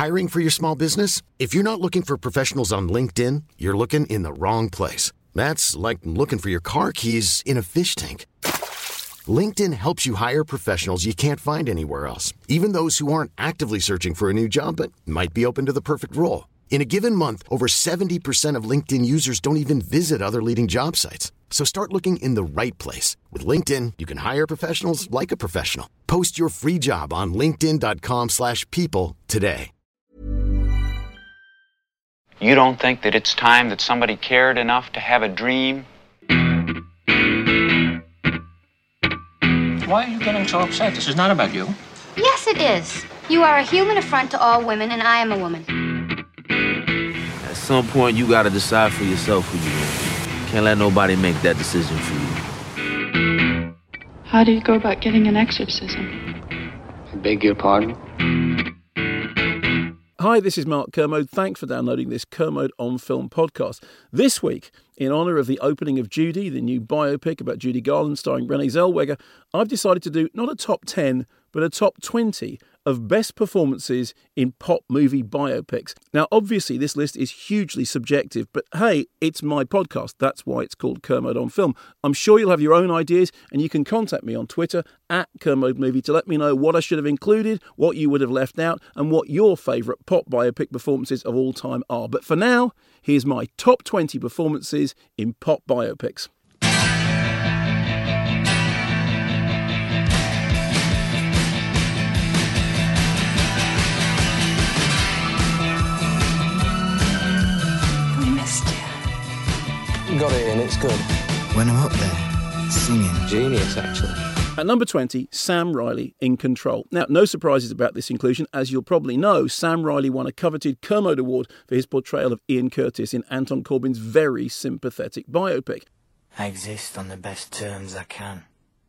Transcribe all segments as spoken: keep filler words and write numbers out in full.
Hiring for your small business? If you're not looking for professionals on LinkedIn, you're looking in the wrong place. That's like looking for your car keys in a fish tank. LinkedIn helps you hire professionals you can't find anywhere else, even those who aren't actively searching for a new job but might be open to the perfect role. In a given month, over seventy percent of LinkedIn users don't even visit other leading job sites. So start looking in the right place. With LinkedIn, you can hire professionals like a professional. Post your free job on linkedin.com slash people today. You don't think that it's time that somebody cared enough to have a dream? Why are you getting so upset? This is not about you. Yes, it is. You are a human affront to all women, and I am a woman. At some point, you gotta decide for yourself who you are. Can't let nobody make that decision for you. How do you go about getting an exorcism? I beg your pardon? Hi, this is Mark Kermode. Thanks for downloading this Kermode on Film podcast. This week, in honour of the opening of Judy, the new biopic about Judy Garland starring Renee Zellweger, I've decided to do not a top ten, but a top twenty of best performances in pop movie biopics. Now, obviously, this list is hugely subjective, but hey, it's my podcast. That's why it's called Kermode on Film. I'm sure you'll have your own ideas, and you can contact me on Twitter at Kermode Movie to let me know what I should have included, what you would have left out, and what your favourite pop biopic performances of all time are. But for now, here's my top twenty performances in pop biopics. Got it in, it's good. When I'm up there, singing. Genius, actually. At number twenty, Sam Riley in Control. Now, no surprises about this inclusion. As you'll probably know, Sam Riley won a coveted Kermode Award for his portrayal of Ian Curtis in Anton Corbijn's very sympathetic biopic. I exist on the best terms I can.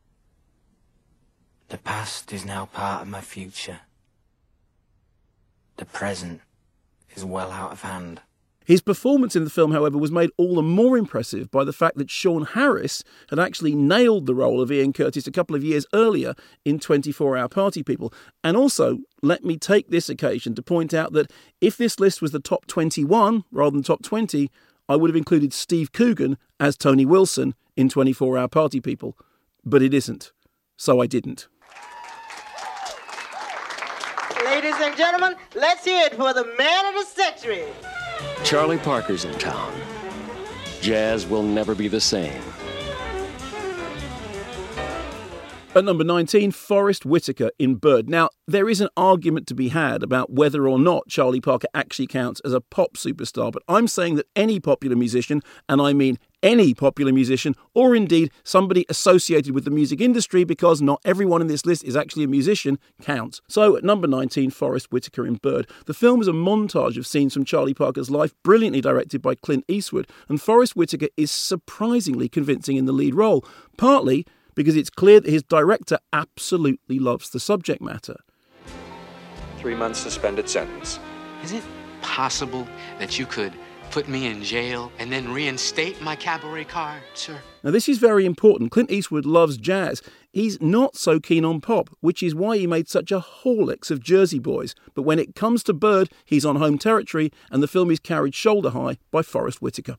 The past is now part of my future. The present is well out of hand. His performance in the film, however, was made all the more impressive by the fact that Sean Harris had actually nailed the role of Ian Curtis a couple of years earlier in twenty-four hour Party People. And also, let me take this occasion to point out that if this list was the top twenty-one rather than top twenty, I would have included Steve Coogan as Tony Wilson in twenty-four hour Party People. But it isn't. So I didn't. Ladies and gentlemen, let's hear it for the man of the century. Charlie Parker's in town. Jazz will never be the same. At number nineteen, Forrest Whitaker in Bird. Now, there is an argument to be had about whether or not Charlie Parker actually counts as a pop superstar, but I'm saying that any popular musician, and I mean any popular musician, or indeed somebody associated with the music industry, because not everyone in this list is actually a musician, counts. So at number nineteen, Forrest Whitaker in Bird. The film is a montage of scenes from Charlie Parker's life, brilliantly directed by Clint Eastwood, and Forrest Whitaker is surprisingly convincing in the lead role, partly because it's clear that his director absolutely loves the subject matter. Three months suspended sentence. Is it possible that you could put me in jail and then reinstate my cabaret card, sir? Now, this is very important. Clint Eastwood loves jazz. He's not so keen on pop, which is why he made such a horlicks of Jersey Boys. But when it comes to Bird, he's on home territory, and the film is carried shoulder high by Forrest Whitaker.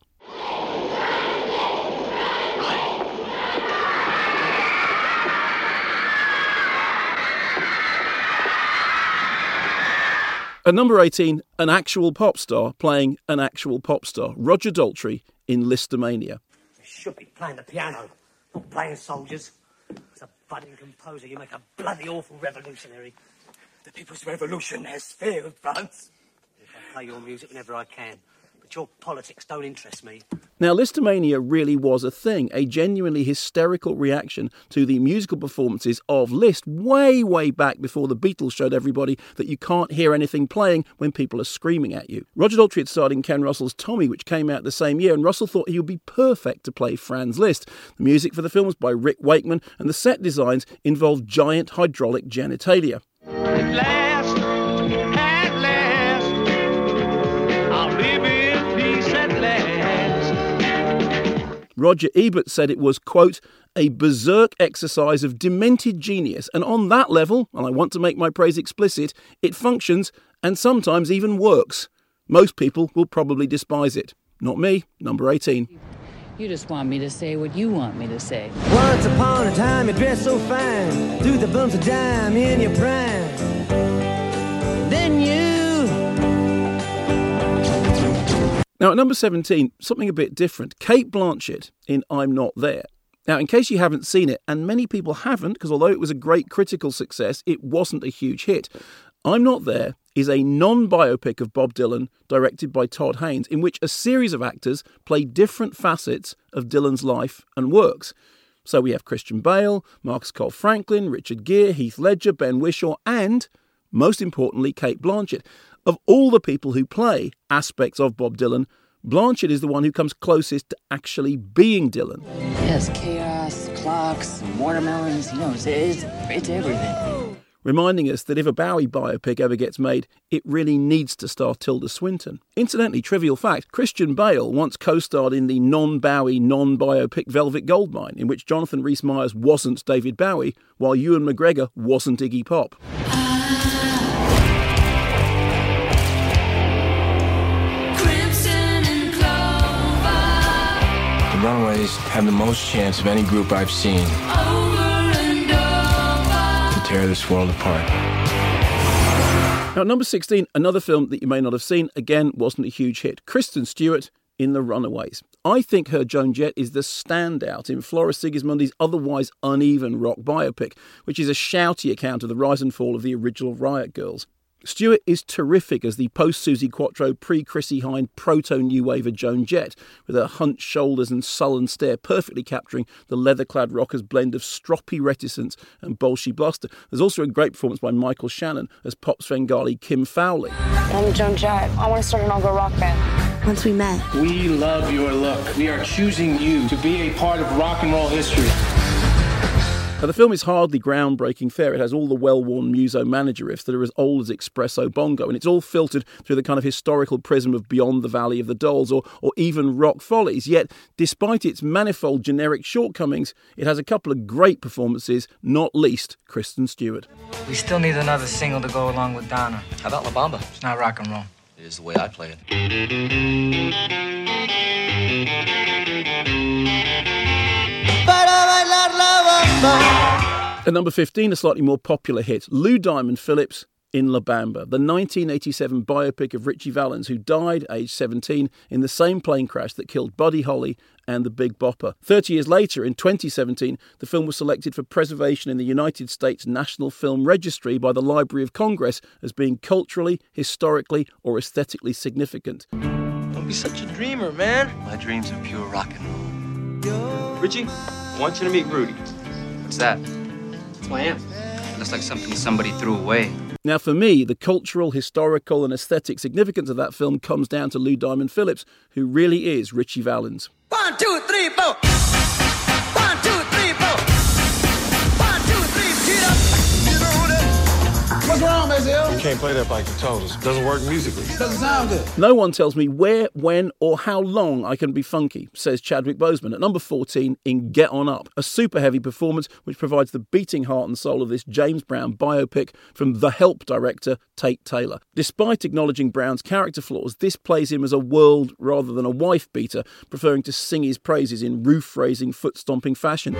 At number eighteen, an actual pop star playing an actual pop star, Roger Daltrey in Listomania. You should be playing the piano, not playing soldiers. As a budding composer, you make a bloody awful revolutionary. The People's Revolution has fear of France. If I play your music whenever I can, but your politics don't interest me. Now, Listomania really was a thing, a genuinely hysterical reaction to the musical performances of Liszt way, way back before the Beatles showed everybody that you can't hear anything playing when people are screaming at you. Roger Daltrey had starred in Ken Russell's Tommy, which came out the same year, and Russell thought he would be perfect to play Franz Liszt. The music for the film was by Rick Wakeman, and the set designs involved giant hydraulic genitalia. At last, at last, I'll live in peace at last. Roger Ebert said it was, quote, a berserk exercise of demented genius, and on that level, and I want to make my praise explicit, it functions and sometimes even works. Most people will probably despise it. Not me, number eighteen. You just want me to say what you want me to say. Once upon a time you dressed so fine, threw the bumps of dime in your prime. Then you... Now at number seventeen, something a bit different. Cate Blanchett in I'm Not There. Now, in case you haven't seen it, and many people haven't, because although it was a great critical success, it wasn't a huge hit. I'm Not There is a non-biopic of Bob Dylan, directed by Todd Haynes, in which a series of actors play different facets of Dylan's life and works. So we have Christian Bale, Marcus Cole Franklin, Richard Gere, Heath Ledger, Ben Whishaw, and, most importantly, Cate Blanchett. Of all the people who play aspects of Bob Dylan, Blanchett is the one who comes closest to actually being Dylan. Yes, chaos, clocks, watermelons, you know, it's, it's, it's everything. Reminding us that if a Bowie biopic ever gets made, it really needs to star Tilda Swinton. Incidentally, trivial fact, Christian Bale once co-starred in the non-Bowie, non-biopic Velvet Goldmine, in which Jonathan Rhys-Meyers wasn't David Bowie, while Ewan McGregor wasn't Iggy Pop. Runaways have the most chance of any group I've seen to tear this world apart. Now, at number sixteen, another film that you may not have seen, again, wasn't a huge hit. Kristen Stewart in The Runaways. I think her Joan Jett is the standout in Flora Sigismundi's otherwise uneven rock biopic, which is a shouty account of the rise and fall of the original Riot Girls. Stewart is terrific as the post-Suzi Quatro, pre-Chrissie Hynde, proto-New Waver Joan Jett, with her hunched shoulders and sullen stare perfectly capturing the leather-clad rocker's blend of stroppy reticence and bolshy bluster. There's also a great performance by Michael Shannon as pop Svengali Kim Fowley. I'm Joan Jett. I want to start an all-girl rock band. Once we met. We love your look. We are choosing you to be a part of rock and roll history. Now, the film is hardly groundbreaking fare. It has all the well-worn Muso manager riffs that are as old as Espresso Bongo, and it's all filtered through the kind of historical prism of Beyond the Valley of the Dolls or, or even Rock Follies. Yet, despite its manifold generic shortcomings, it has a couple of great performances, not least Kristen Stewart. We still need another single to go along with Donna. How about La Bamba? It's not rock and roll. It is the way I play it. At number fifteen, a slightly more popular hit, Lou Diamond Phillips in La Bamba, the nineteen eighty-seven biopic of Ritchie Valens, who died aged seventeen in the same plane crash that killed Buddy Holly and the Big Bopper. Thirty years later, in twenty seventeen, the film was selected for preservation in the United States National Film Registry by the Library of Congress as being culturally, historically, or aesthetically significant. Don't be such a dreamer, man. My dreams are pure rock and roll. Richie, I want you to meet Rudy. What's that? It's my amp. Looks like something somebody threw away. Now, for me, the cultural, historical and aesthetic significance of that film comes down to Lou Diamond Phillips, who really is Ritchie Valens. One, two, three, four. One, two, three, four. One, two, three, get up. You know who that? What's wrong, Mazel? You can't play that by controllers. It doesn't work musically. Doesn't sound good. No one tells me where, when or how long I can be funky, says Chadwick Boseman at number fourteen in Get On Up, a super heavy performance which provides the beating heart and soul of this James Brown biopic from The Help director Tate Taylor. Despite acknowledging Brown's character flaws, this plays him as a world rather than a wife beater, preferring to sing his praises in roof-raising, foot-stomping fashion.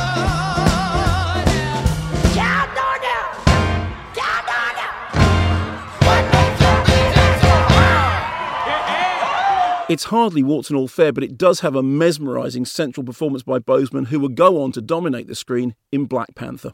It's hardly warts and all fair, but it does have a mesmerising central performance by Boseman, who would go on to dominate the screen in Black Panther.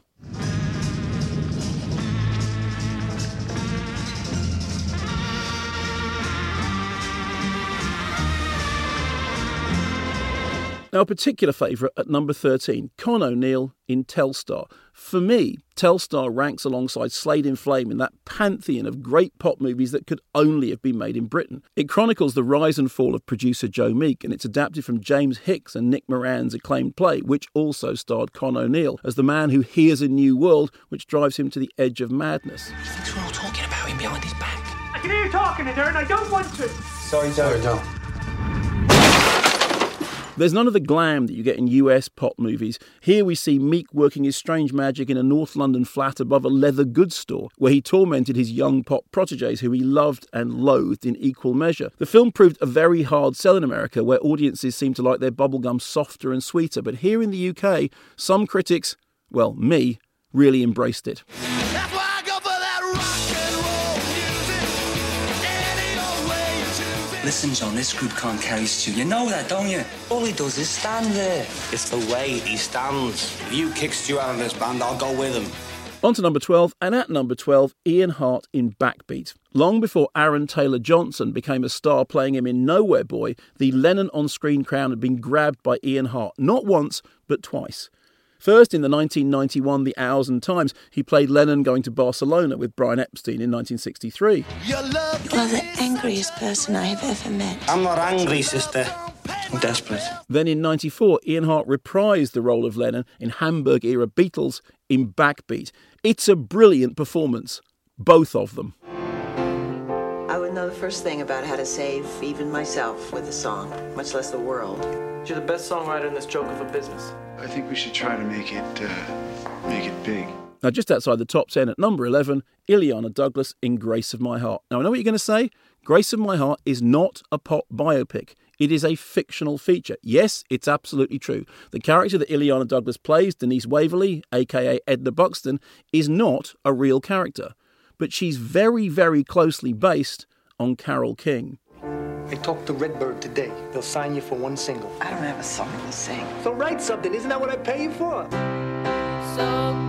Now, a particular favourite at number thirteen, Con O'Neill in Telstar. For me, Telstar ranks alongside Slade in Flame in that pantheon of great pop movies that could only have been made in Britain. It chronicles the rise and fall of producer Joe Meek, and it's adapted from James Hicks and Nick Moran's acclaimed play, which also starred Con O'Neill as the man who hears a new world, which drives him to the edge of madness. He thinks we're all talking about him behind his back. I can hear you talking in there and I don't want to. Sorry, Joe. Sorry, Joe. There's none of the glam that you get in U S pop movies. Here we see Meek working his strange magic in a North London flat above a leather goods store, where he tormented his young pop protégés who he loved and loathed in equal measure. The film proved a very hard sell in America, where audiences seem to like their bubblegum softer and sweeter. But here in the U K, some critics, well, me, really embraced it. Listen, John, this group can't carry Stu. You know that, don't you? All he does is stand there. It's the way he stands. If you kick Stu out of this band, I'll go with him. On to number twelve, and at number twelve, Ian Hart in Backbeat. Long before Aaron Taylor-Johnson became a star playing him in Nowhere Boy, the Lennon on-screen crown had been grabbed by Ian Hart, not once, but twice. First, in the nineteen ninety-one The Hours and Times, he played Lennon going to Barcelona with Brian Epstein in nineteen sixty-three. You are the angriest person I have ever met. I'm not angry, sister. I'm desperate. Then in ninety-four, Ian Hart reprised the role of Lennon in Hamburg-era Beatles in Backbeat. It's a brilliant performance, both of them. I wouldn't know the first thing about how to save even myself with a song, much less the world. You're the best songwriter in this joke of a business. I think we should try to make it, uh, make it big. Now, just outside the top ten at number eleven, Illeana Douglas in Grace of My Heart. Now, I know what you're going to say. Grace of My Heart is not a pop biopic. It is a fictional feature. Yes, it's absolutely true. The character that Illeana Douglas plays, Denise Waverley, a k a. Edna Buxton, is not a real character. But she's very, very closely based on Carole King. I talked to Redbird today. They'll sign you for one single. I don't have a song to sing. So write something. Isn't that what I pay you for? So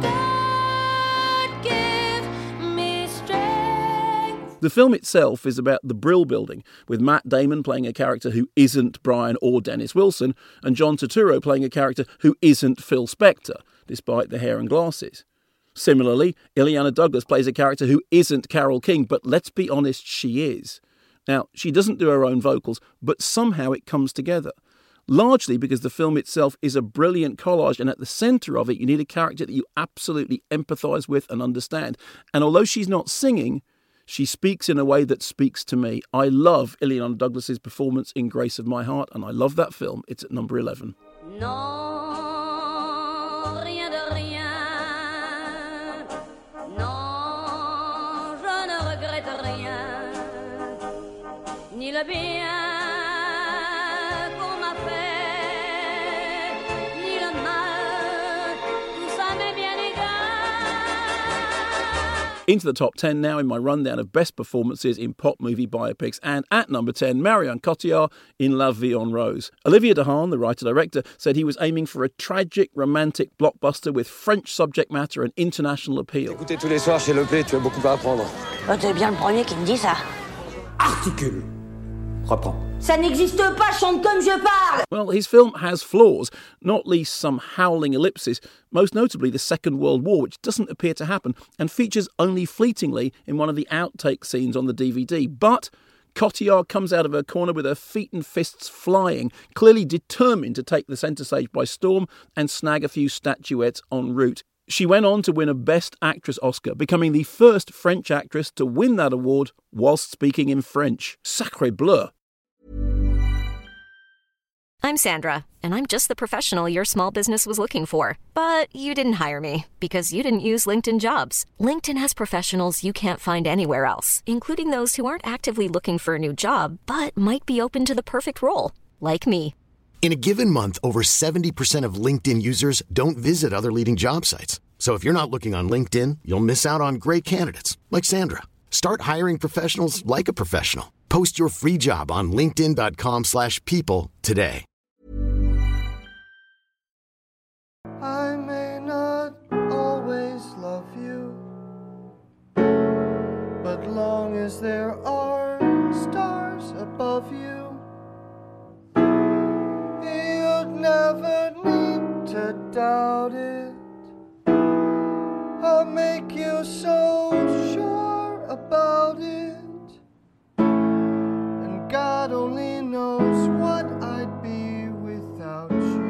God give me strength. The film itself is about the Brill Building, with Matt Damon playing a character who isn't Brian or Dennis Wilson, and John Turturro playing a character who isn't Phil Spector, despite the hair and glasses. Similarly, Illeana Douglas plays a character who isn't Carole King, but let's be honest, she is. Now, she doesn't do her own vocals, but somehow it comes together. Largely because the film itself is a brilliant collage, and at the centre of it you need a character that you absolutely empathise with and understand. And although she's not singing, she speaks in a way that speaks to me. I love Illeana Douglas's performance in Grace of My Heart, and I love that film. It's at number eleven. Non, rien de rien. Non, je ne regrette rien. Ni le bien qu'on m'a fait, ni le mal, tout ça m'est bien égal. Into the top ten now in my rundown of best performances in pop movie biopics, and at number ten, Marion Cotillard in La Vie en Rose. Olivier Dahan, the writer-director, said he was aiming for a tragic, romantic blockbuster with French subject matter and international appeal. Écoutez tous les soirs chez Le P, tu as beaucoup à apprendre. Oh, t'es bien le premier qui me dit ça. Articule. Reprends. Ça n'existe pas, chante comme je parle! Well, his film has flaws, not least some howling ellipses, most notably the Second World War, which doesn't appear to happen and features only fleetingly in one of the outtake scenes on the D V D. But Cotillard comes out of her corner with her feet and fists flying, clearly determined to take the centre stage by storm and snag a few statuettes en route. She went on to win a Best Actress Oscar, becoming the first French actress to win that award whilst speaking in French. Sacré bleu. I'm Sandra, and I'm just the professional your small business was looking for. But you didn't hire me because you didn't use LinkedIn Jobs. LinkedIn has professionals you can't find anywhere else, including those who aren't actively looking for a new job, but might be open to the perfect role, like me. In a given month, over seventy percent of LinkedIn users don't visit other leading job sites. So if you're not looking on LinkedIn, you'll miss out on great candidates like Sandra. Start hiring professionals like a professional. Post your free job on linkedin.com slash people today. I may not always love you, but long as there are stars above you, you'd never need to doubt it. I'll make you so sure about it, and God only knows what I'd be without you.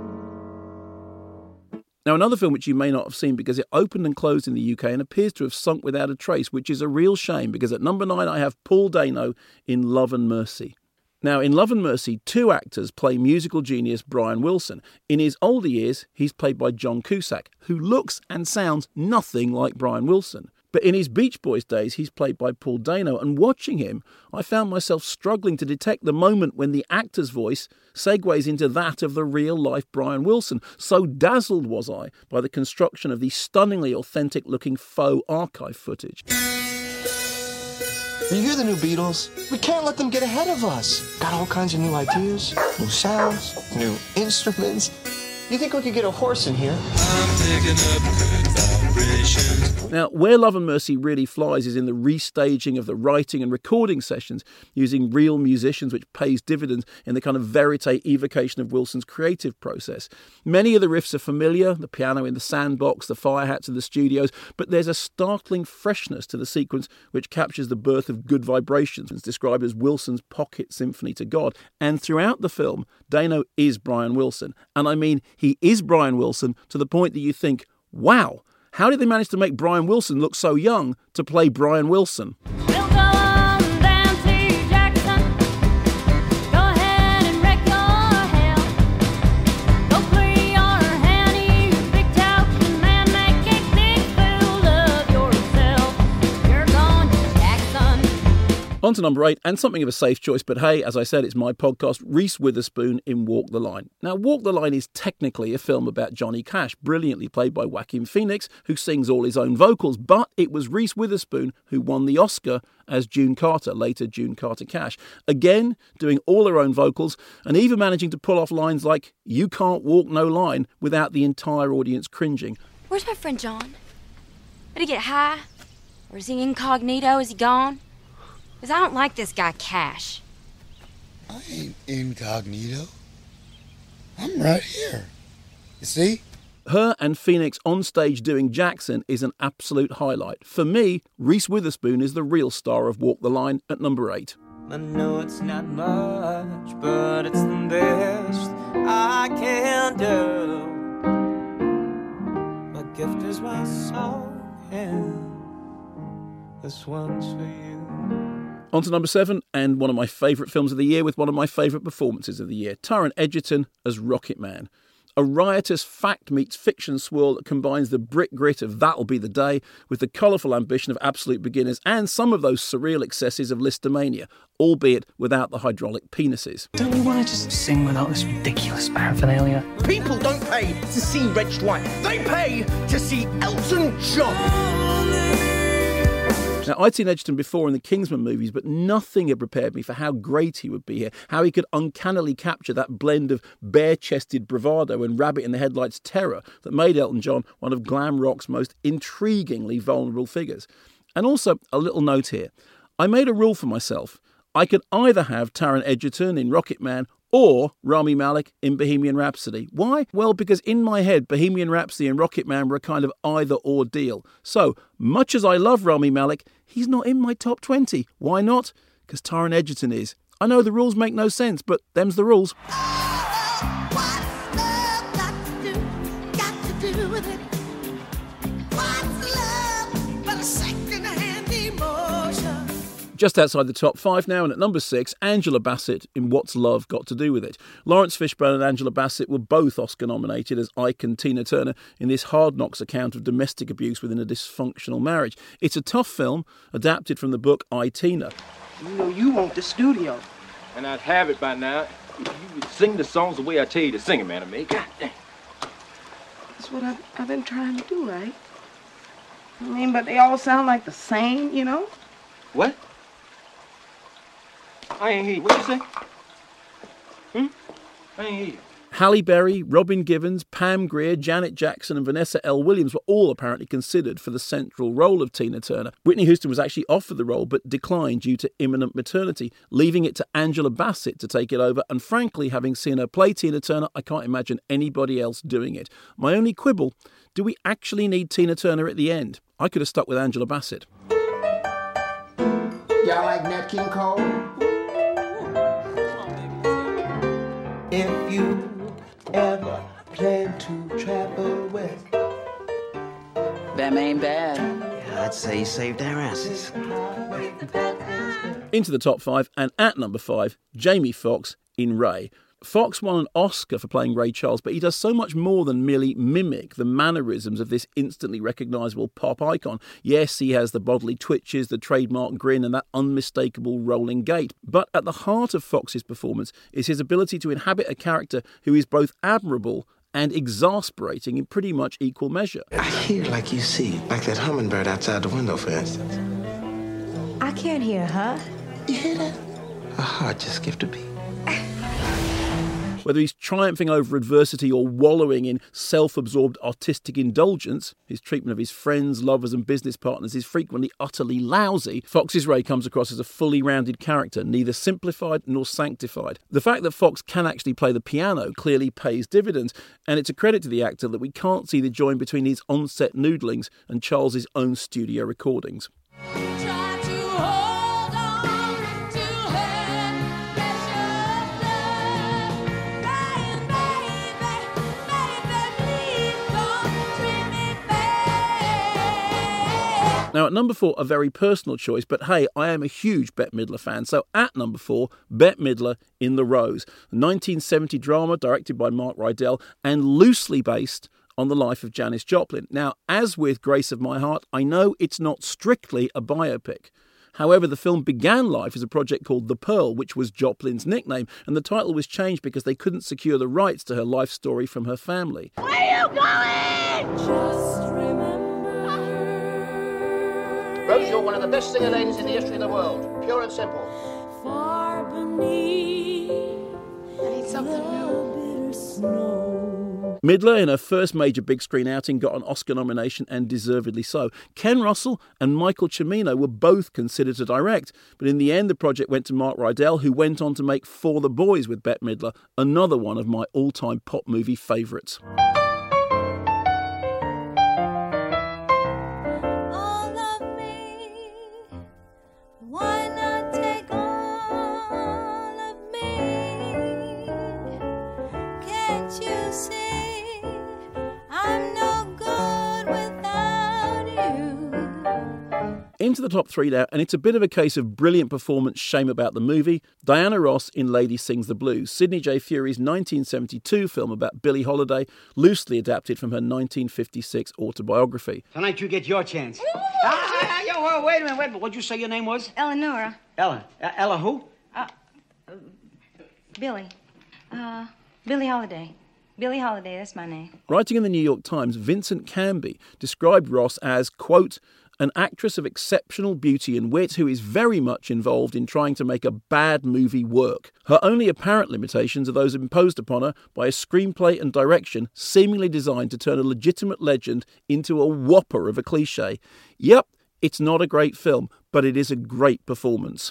Now, another film which you may not have seen because it opened and closed in the U K and appears to have sunk without a trace, which is a real shame, because at number nine I have Paul Dano in Love and Mercy. Now, in Love and Mercy, two actors play musical genius Brian Wilson. In his older years, he's played by John Cusack, who looks and sounds nothing like Brian Wilson. But in his Beach Boys days, he's played by Paul Dano, and watching him, I found myself struggling to detect the moment when the actor's voice segues into that of the real-life Brian Wilson. So dazzled was I by the construction of the stunningly authentic-looking faux archive footage. You hear the new Beatles? We can't let them get ahead of us. Got all kinds of new ideas, new sounds, new instruments. You think we could get a horse in here? I'm picking up good vibrations. Now, where Love and Mercy really flies is in the restaging of the writing and recording sessions using real musicians, which pays dividends in the kind of verite evocation of Wilson's creative process. Many of the riffs are familiar, the piano in the sandbox, the fire hats in the studios, but there's a startling freshness to the sequence which captures the birth of Good Vibrations, it's described as Wilson's pocket symphony to God. And throughout the film, Dano is Brian Wilson. And I mean, he is Brian Wilson to the point that you think, wow, how did they manage to make Brian Wilson look so young to play Brian Wilson? We'll go on down to Jackson. Go ahead and wreck your hell. Go free your handy, big token man, make a big fool of yourself. You're going to Jackson. On to number eight, and something of a safe choice, but hey, as I said, it's my podcast, Reese Witherspoon in Walk the Line. Now, Walk the Line is technically a film about Johnny Cash, brilliantly played by Joaquin Phoenix, who sings all his own vocals, but it was Reese Witherspoon who won the Oscar as June Carter, later June Carter Cash. Again, doing all her own vocals, and even managing to pull off lines like, "You can't walk no line," without the entire audience cringing. Where's my friend John? Did he get high? Or is he incognito? Is he gone? Because I don't like this guy, Cash. I ain't incognito. I'm right here. You see? Her and Phoenix on stage doing Jackson is an absolute highlight. For me, Reese Witherspoon is the real star of Walk the Line at number eight. I know it's not much, but it's the best I can do. My gift is my song, and this one's for you. On to number seven, and one of my favourite films of the year with one of my favourite performances of the year, Taron Egerton as Rocket Man. A riotous fact meets fiction swirl that combines the brick grit of That'll Be the Day with the colourful ambition of Absolute Beginners and some of those surreal excesses of Listomania, albeit without the hydraulic penises. Don't we want to just sing without this ridiculous paraphernalia? People don't pay to see Reg White. They pay to see Elton John. Now, I'd seen Egerton before in the Kingsman movies, but nothing had prepared me for how great he would be here, how he could uncannily capture that blend of bare-chested bravado and rabbit-in-the-headlights terror that made Elton John one of glam rock's most intriguingly vulnerable figures. And also, a little note here. I made a rule for myself. I could either have Taron Egerton in Rocket Man or Rami Malek in Bohemian Rhapsody. Why? Well, because in my head, Bohemian Rhapsody and Rocket Man were a kind of either-or deal. So, much as I love Rami Malek, he's not in my top twenty. Why not? Because Taron Egerton is. I know the rules make no sense, but them's the rules. Just outside the top five now, and at number six, Angela Bassett in What's Love Got to Do With It. Lawrence Fishburne and Angela Bassett were both Oscar-nominated as Ike and Tina Turner in this Hard Knocks account of domestic abuse within a dysfunctional marriage. It's a tough film, adapted from the book I, Tina. You know you want the studio. And I'd have it by now. You would sing the songs the way I tell you to sing them, man. I mean, God damn. That's what I've, I've been trying to do, right? I mean, but they all sound like the same, you know? What? I ain't hear you. What you say? Hmm? I ain't hear you. Halle Berry, Robin Givens, Pam Grier, Janet Jackson and Vanessa L. Williams were all apparently considered for the central role of Tina Turner. Whitney Houston was actually offered the role but declined due to imminent maternity, leaving it to Angela Bassett to take it over, and frankly, having seen her play Tina Turner, I can't imagine anybody else doing it. My only quibble, do we actually need Tina Turner at the end? I could have stuck with Angela Bassett. Y'all like Nat King Cole? If you ever plan to travel west, them ain't bad. Yeah, I'd say you saved our asses. Into the top five, and at number five, Jamie Foxx in Ray. Fox won an Oscar for playing Ray Charles, but he does so much more than merely mimic the mannerisms of this instantly recognisable pop icon. Yes, he has the bodily twitches, the trademark grin, and that unmistakable rolling gait. But at the heart of Fox's performance is his ability to inhabit a character who is both admirable and exasperating in pretty much equal measure. I hear like you see, like that hummingbird outside the window, for instance. I can't hear, huh? You hear that? A heart just skipped a beat. Whether he's triumphing over adversity or wallowing in self-absorbed artistic indulgence, his treatment of his friends, lovers and business partners is frequently utterly lousy. Fox's Ray comes across as a fully rounded character, neither simplified nor sanctified. The fact that Fox can actually play the piano clearly pays dividends, and it's a credit to the actor that we can't see the join between his on-set noodlings and Charles's own studio recordings. Now, at number four, a very personal choice, but hey, I am a huge Bette Midler fan, so at number four, Bette Midler in The Rose, a nineteen seventy drama directed by Mark Rydell and loosely based on the life of Janis Joplin. Now, as with Grace of My Heart, I know it's not strictly a biopic. However, the film began life as a project called The Pearl, which was Joplin's nickname, and the title was changed because they couldn't secure the rights to her life story from her family. Where are you going? Just remember. Rose, you're one of the best singer ladies in the history of the world. Pure and simple. Far beneath. I need something new. Midler, in her first major big screen outing, got an Oscar nomination, and deservedly so. Ken Russell and Michael Cimino were both considered to direct, but in the end the project went to Mark Rydell, who went on to make For the Boys with Bette Midler, another one of my all-time pop movie favourites. Why not take all of me? Can't you see I'm no good without you? Into the top three now, and it's a bit of a case of brilliant performance, shame about the movie. Diana Ross in Lady Sings the Blues, Sidney J. Fury's nineteen seventy-two film about Billie Holiday, loosely adapted from her nineteen fifty-six autobiography. Tonight you get your chance. ah, yo, oh, wait a minute, wait a minute. What'd you say your name was? Eleonora. Ella. Uh, Ella who? Uh, uh, Billie. Uh, Billie Holiday. Billie Holiday, that's my name. Writing in the New York Times, Vincent Canby described Ross as, quote, an actress of exceptional beauty and wit who is very much involved in trying to make a bad movie work. Her only apparent limitations are those imposed upon her by a screenplay and direction seemingly designed to turn a legitimate legend into a whopper of a cliche. Yep, it's not a great film, but it is a great performance.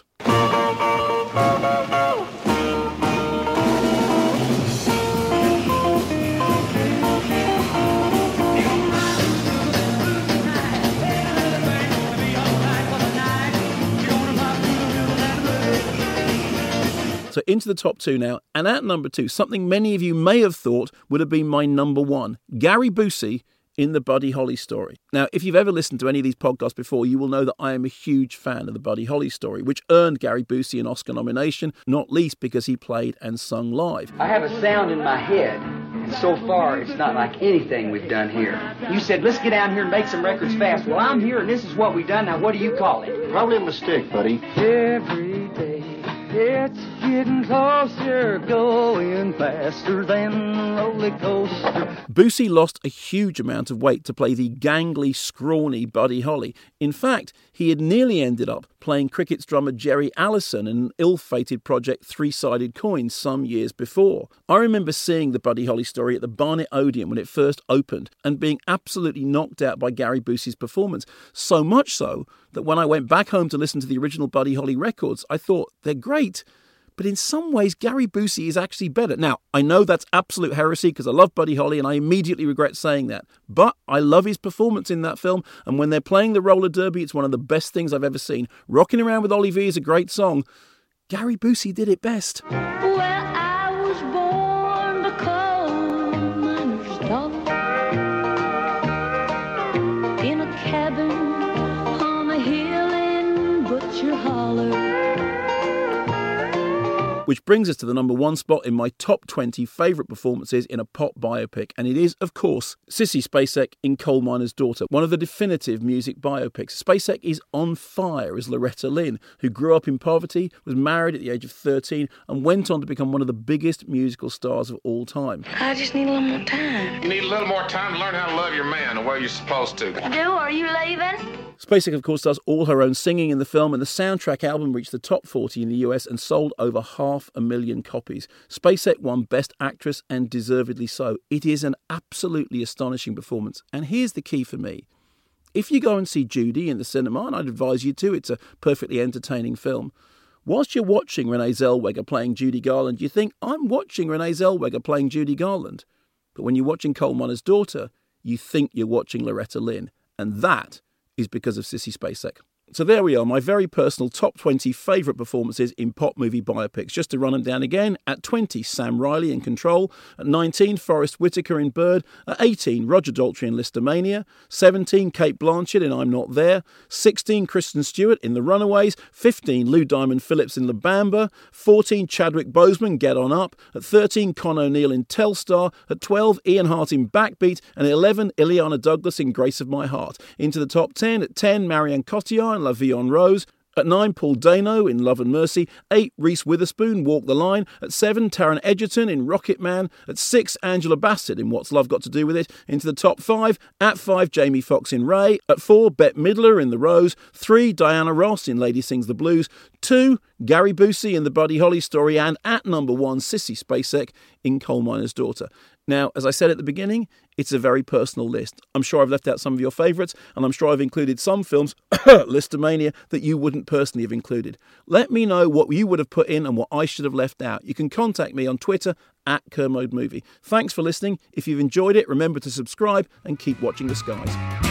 So into the top two now, and at number two, something many of you may have thought would have been my number one, Gary Busey in The Buddy Holly Story. Now, if you've ever listened to any of these podcasts before, you will know that I am a huge fan of The Buddy Holly Story, which earned Gary Busey an Oscar nomination, not least because he played and sung live. I have a sound in my head, and so far it's not like anything we've done here. You said, let's get down here and make some records fast. Well, I'm here, and this is what we've done. Now, what do you call it? Probably a mistake, buddy. Every day. It's getting closer, going faster than a roller coaster. Busey lost a huge amount of weight to play the gangly, scrawny Buddy Holly. In fact, he had nearly ended up playing cricket's drummer Jerry Allison in an ill-fated project Three-Sided Coin some years before. I remember seeing The Buddy Holly Story at the Barnet Odeon when it first opened and being absolutely knocked out by Gary Busey's performance. So much so that when I went back home to listen to the original Buddy Holly records, I thought, they're great, but in some ways Gary Busey is actually better. Now, I know that's absolute heresy because I love Buddy Holly and I immediately regret saying that, but I love his performance in that film, and when they're playing the roller derby, it's one of the best things I've ever seen. Rocking Around with Ollie V is a great song. Gary Busey did it best. Well, I was born to coal miner's daughter in a cabin on a hill in Butcher Holler. Which brings us to the number one spot in my top twenty favourite performances in a pop biopic, and it is, of course, Sissy Spacek in Coal Miner's Daughter, one of the definitive music biopics. Spacek is on fire as Loretta Lynn, who grew up in poverty, was married at the age of thirteen, and went on to become one of the biggest musical stars of all time. I just need a little more time. You need a little more time to learn how to love your man the way you're supposed to. Do, are you leaving? Spacek, of course, does all her own singing in the film, and the soundtrack album reached the top forty in the U S and sold over half a million copies. Spacek won Best Actress, and deservedly so. It is an absolutely astonishing performance, and here's the key for me. If you go and see Judy in the cinema, and I'd advise you to, it's a perfectly entertaining film, whilst you're watching Renee Zellweger playing Judy Garland, you think, I'm watching Renee Zellweger playing Judy Garland. But when you're watching Coal Miner's Daughter, you think you're watching Loretta Lynn, and that is because of Sissy Spacek. So there we are, my very personal top twenty favourite performances in pop movie biopics. Just to run them down again: at twenty, Sam Riley in Control; at nineteen, Forrest Whitaker in Bird; at eighteen, Roger Daltrey in Listomania; seventeen, Cate Blanchett in I'm Not There; sixteen, Kristen Stewart in The Runaways; fifteen, Lou Diamond Phillips in La Bamba; fourteen, Chadwick Boseman, Get On Up; at thirteen, Con O'Neill in Telstar; at twelve, Ian Hart in Backbeat; and at eleven, Ileana Douglas in Grace of My Heart. Into the top ten: at ten, Marianne Cotillard in La Vie en Rose; at nine, Paul Dano in Love and Mercy; eight, Reese Witherspoon, Walk the Line; at seven, Taron Egerton in Rocket Man; at six, Angela Bassett in What's Love Got to Do With It. Into the top five: at five, Jamie Foxx in Ray; at four, Bette Midler in The Rose; three, Diana Ross in Lady Sings the Blues; two, Gary Busey in The Buddy Holly Story; and at number one, Sissy Spacek in Coal Miner's Daughter. Now, as I said at the beginning, it's a very personal list. I'm sure I've left out some of your favourites, and I'm sure I've included some films, Listomania, that you wouldn't personally have included. Let me know what you would have put in and what I should have left out. You can contact me on Twitter at Kermode Movie. Thanks for listening. If you've enjoyed it, remember to subscribe and keep watching the skies.